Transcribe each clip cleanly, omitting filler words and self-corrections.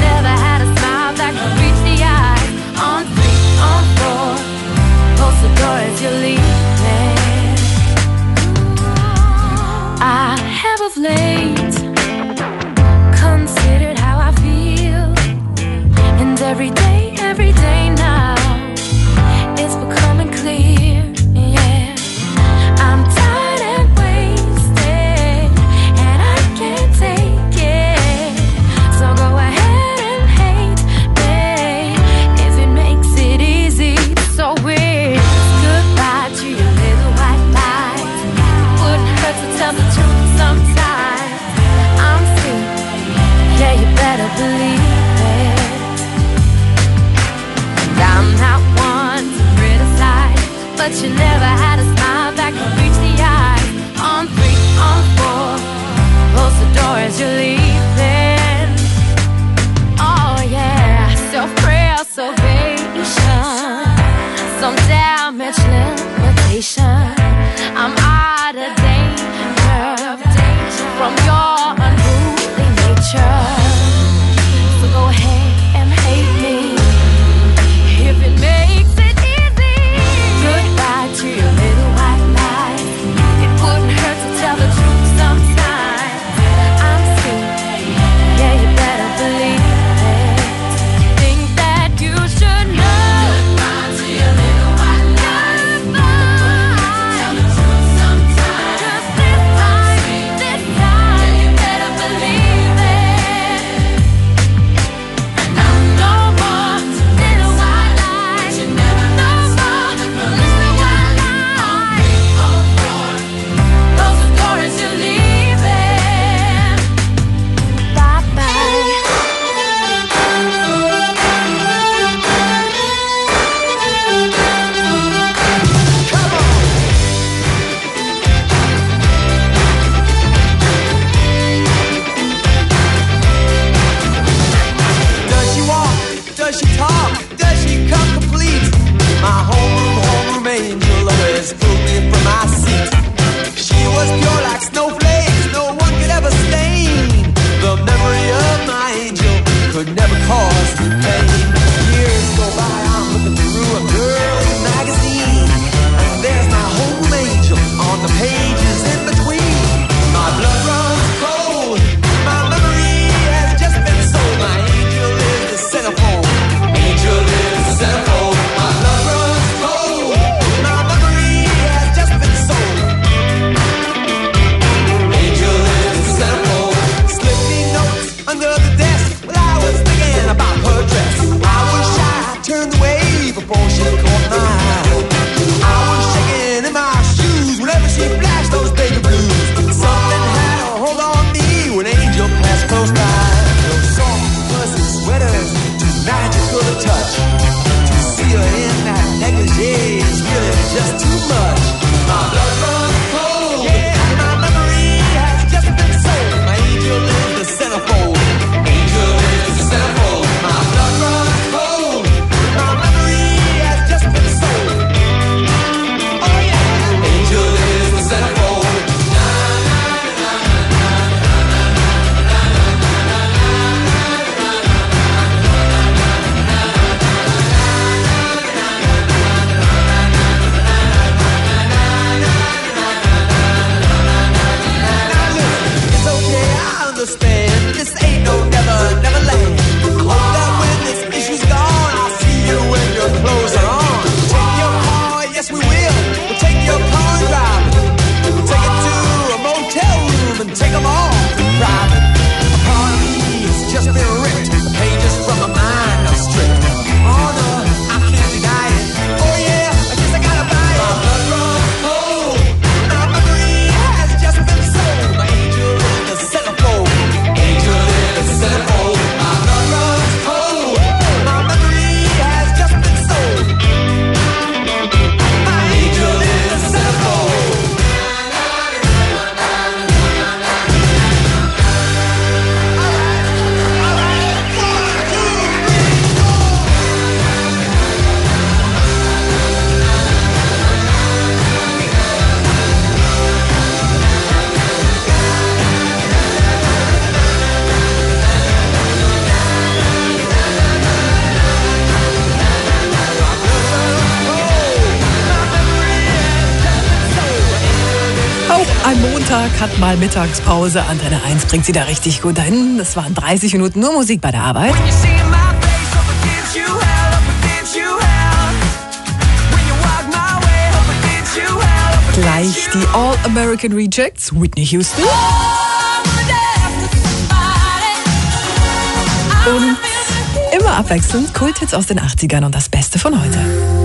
never had a smile that could reach the eyes. On 3, on 4, close the door as you're leaving. I have of late considered how I feel, and every day now it's becoming clear. Yeah, I'm tired and wasted, and I can't take it. So go ahead and hate me if it makes it easy. So weird. Goodbye to your little white lies. It wouldn't hurt to tell the truth sometimes. I'm free, yeah, you better believe it. And I'm not one to criticize, but you never had a smile that could reach the eyes. On 3, on 4, close the door as you're leaving. Oh yeah, self-preservation, some damage limitation. I'm out of danger from your unruly nature. So go ahead and hate me if it makes it easy. Goodbye to your little white lies. It wouldn't hurt to tell the truth sometimes. I'm free, yeah, you better believe it. Think that you should know. Goodbye to your little white lies. Tell the truth sometimes. Just this time, yeah, you better believe it. And I'm no more little white lies. No more little white lies. Close the door as you're leaving. Bye-bye. Does she walk? Does she talk? Does she come complete? My homeroom angel always pulled me from my seat. She was pure like snowflakes, no one could ever stain. The memory of my angel could never cause me pain. Years go by, I'm looking through a girl's magazine, and there's my home angel on the pages in between. My blood runs cold, my memory has just been sold. My angel is the centerfold. Angel is the centerfold. My blood runs cold, my memory has just been sold. Angel is the centerfold. Slipped me notes under the desk while I was thinking about her dress. I was shy, turned away before she caught my eye. I was shaking in my shoes whenever she flashed those baby blues. Something had a hold on me when Angel passed close by. Those soft, fuzzy sweaters, too magical to touch. To see her in that negligee is really just too much. My blood runs cold, yeah, my memory has just been sold. My angel is the centerfold. Angel is the centerfold. My blood runs cold, my memory has just been sold. Oh yeah, angel is the centerfold. Montag hat mal Mittagspause. Antenne 1 bringt sie da richtig gut dahin. Das waren 30 Minuten nur Musik bei der Arbeit. Gleich die All-American Rejects, Whitney Houston. Und immer abwechselnd Kulthits aus den 80ern und das Beste von heute.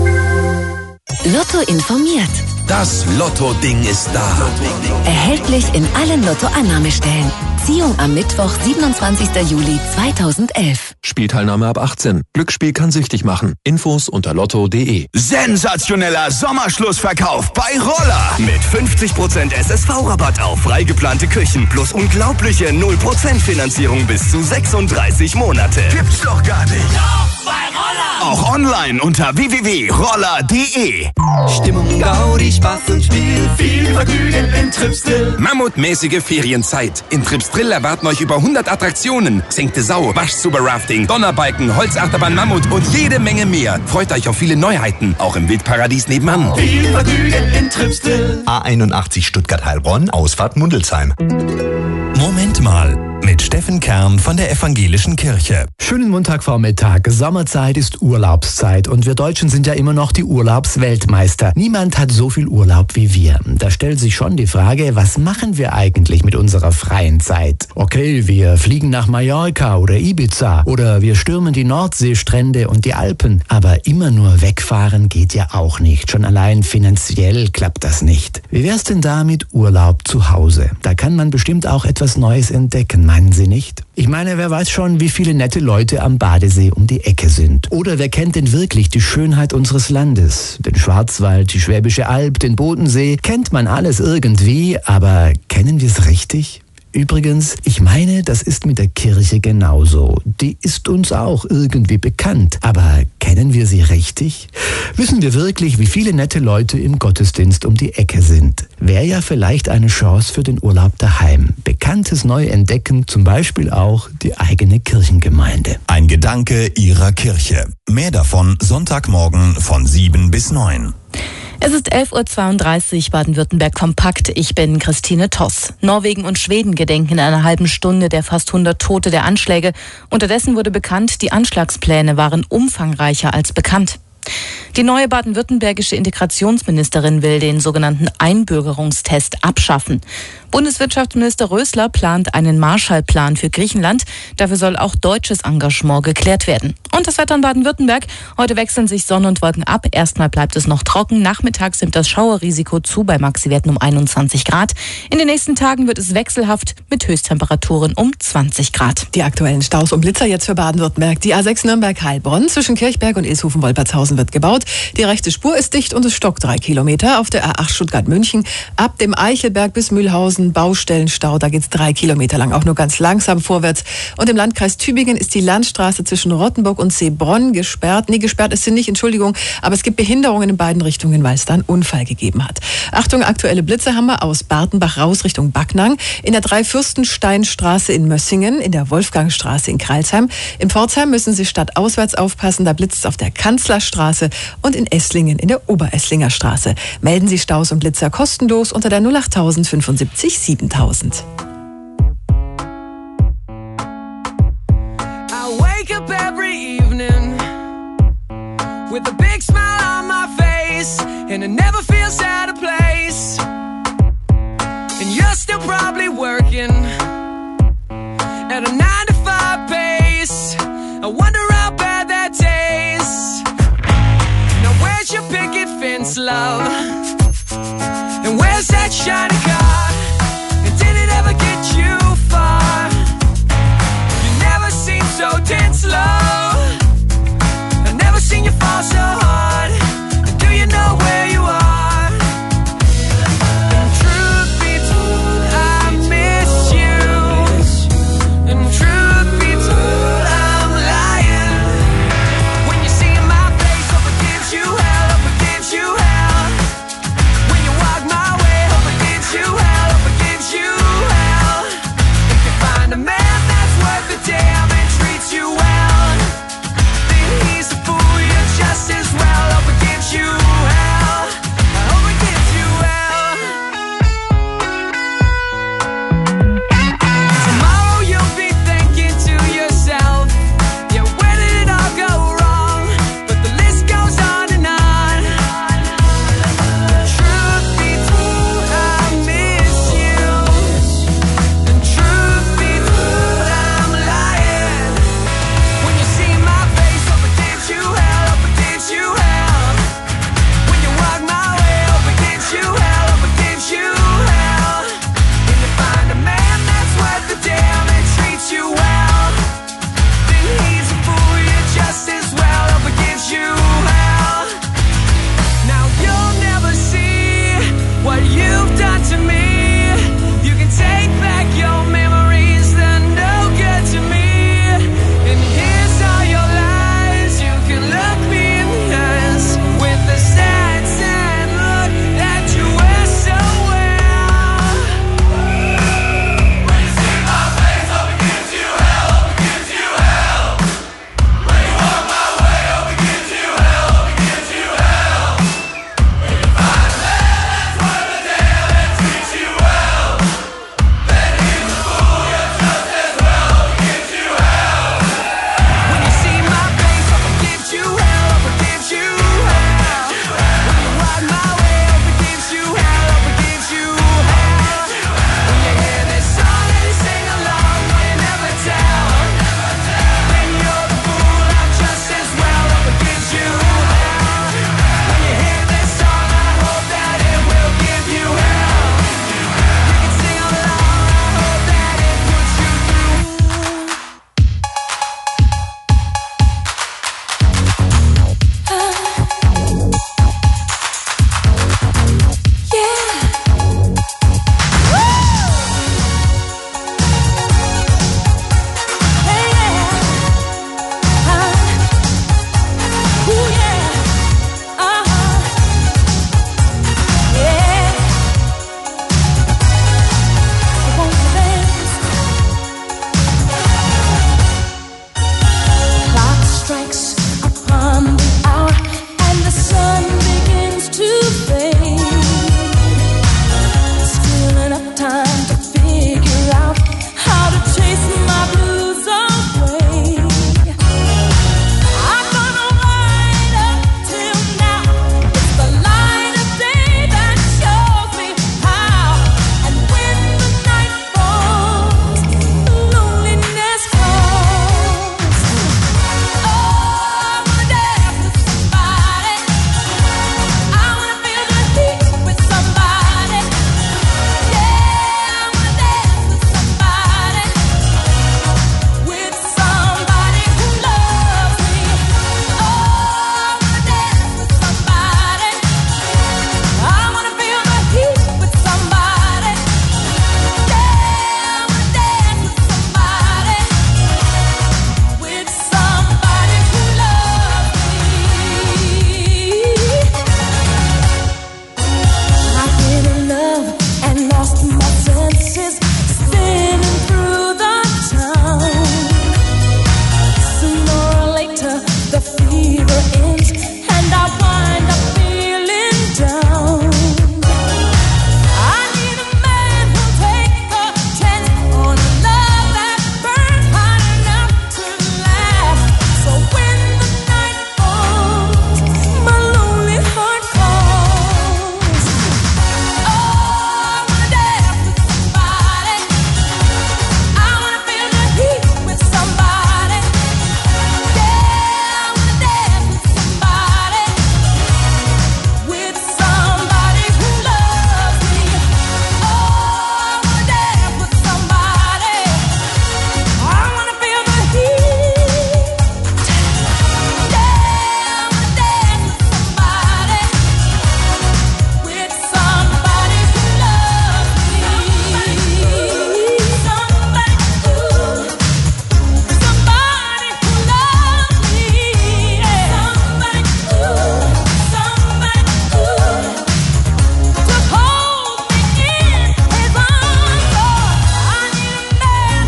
Lotto informiert. Das Lotto-Ding ist da. Erhältlich in allen Lotto-Annahmestellen. Ziehung am Mittwoch, 27. Juli 2011. Spielteilnahme ab 18. Glücksspiel kann süchtig machen. Infos unter lotto.de. Sensationeller Sommerschlussverkauf bei Roller. Mit 50% SSV-Rabatt auf freigeplante Küchen plus unglaubliche 0% Finanzierung bis zu 36 Monate. Gibt's doch gar nicht. Doch bei Roller. Auch online unter www.roller.de. Stimmung, Gaudi, Spaß und Spiel, viel Vergnügen in Tripsdrill. Mammutmäßige Ferienzeit. In Tripsdrill erwarten euch über 100 Attraktionen. Sinkte Sau, Waschsuber-Rafting, Donnerbalken, Holzachterbahn Mammut und jede Menge mehr. Freut euch auf viele Neuheiten, auch im Wildparadies nebenan. Viel Vergnügen in Tripsdrill. A81 Stuttgart-Heilbronn, Ausfahrt Mundelsheim. Moment mal, mit Steffen Kern von der Evangelischen Kirche. Schönen Montagvormittag. Sommerzeit ist Urlaubszeit und wir Deutschen sind ja immer noch die Urlaubsweltmeister. Niemand hat so viel Urlaub wie wir. Da stellt sich schon die Frage, was machen wir eigentlich mit unserer freien Zeit? Okay, wir fliegen nach Mallorca oder Ibiza oder wir stürmen die Nordseestrände und die Alpen. Aber immer nur wegfahren geht ja auch nicht. Schon allein finanziell klappt das nicht. Wie wär's denn da mit Urlaub zu Hause? Da kann man bestimmt auch etwas Neues entdecken, meinen Sie nicht? Ich meine, wer weiß schon, wie viele nette Leute am Badesee um die Ecke sind. Oder wer kennt denn wirklich die Schönheit unseres Landes? Den Schwarzwald, die Schwäbische Alb, den Bodensee, kennt man alles irgendwie, aber kennen wir es richtig? Übrigens, ich meine, das ist mit der Kirche genauso. Die ist uns auch irgendwie bekannt. Aber kennen wir sie richtig? Wissen wir wirklich, wie viele nette Leute im Gottesdienst um die Ecke sind? Wäre ja vielleicht eine Chance für den Urlaub daheim. Bekanntes neu entdecken, zum Beispiel auch die eigene Kirchengemeinde. Ein Gedanke Ihrer Kirche. Mehr davon Sonntagmorgen von 7 bis 9. Es ist 11.32 Uhr, Baden-Württemberg kompakt. Ich bin Christine Toss. Norwegen und Schweden gedenken in einer halben Stunde der fast 100 Tote der Anschläge. Unterdessen wurde bekannt, die Anschlagspläne waren umfangreicher als bekannt. Die neue baden-württembergische Integrationsministerin will den sogenannten Einbürgerungstest abschaffen. Bundeswirtschaftsminister Rösler plant einen Marshallplan für Griechenland. Dafür soll auch deutsches Engagement geklärt werden. Und das Wetter in Baden-Württemberg. Heute wechseln sich Sonne und Wolken ab. Erstmal bleibt es noch trocken. Nachmittags nimmt das Schauerrisiko zu bei Maxiwerten um 21 Grad. In den nächsten Tagen wird es wechselhaft mit Höchsttemperaturen um 20 Grad. Die aktuellen Staus und Blitzer jetzt für Baden-Württemberg. Die A6 Nürnberg-Heilbronn zwischen Kirchberg und Ilshofen-Wolpertshausen wird gebaut. Die rechte Spur ist dicht und es stockt 3 Kilometer. Auf der A8 Stuttgart-München ab dem Eichelberg bis Mühlhausen Baustellenstau. Da geht's 3 Kilometer lang, auch nur ganz langsam vorwärts. Und im Landkreis Tübingen ist die Landstraße zwischen Rottenburg und Seebronn gesperrt. Nee, gesperrt ist sie nicht, Entschuldigung. Aber es gibt Behinderungen in beiden Richtungen, weil es da einen Unfall gegeben hat. Achtung, aktuelle Blitze haben wir aus Bartenbach raus Richtung Backnang. In der Dreifürstensteinstraße in Mössingen, in der Wolfgangstraße in Kreilsheim. In Pforzheim müssen Sie stadtauswärts aufpassen. Da blitzt es auf der Kanzlerstraße und in Esslingen in der Oberesslinger Straße. Melden Sie Staus und Blitzer kostenlos unter der 08000 75 7000. I wake up every evening with a big smile on my face, and it never feels out of place. And you're still probably working at a 9-to-5 pace. I wonder how bad that tastes. Now where's your picket fence, love? And where's that shiny car?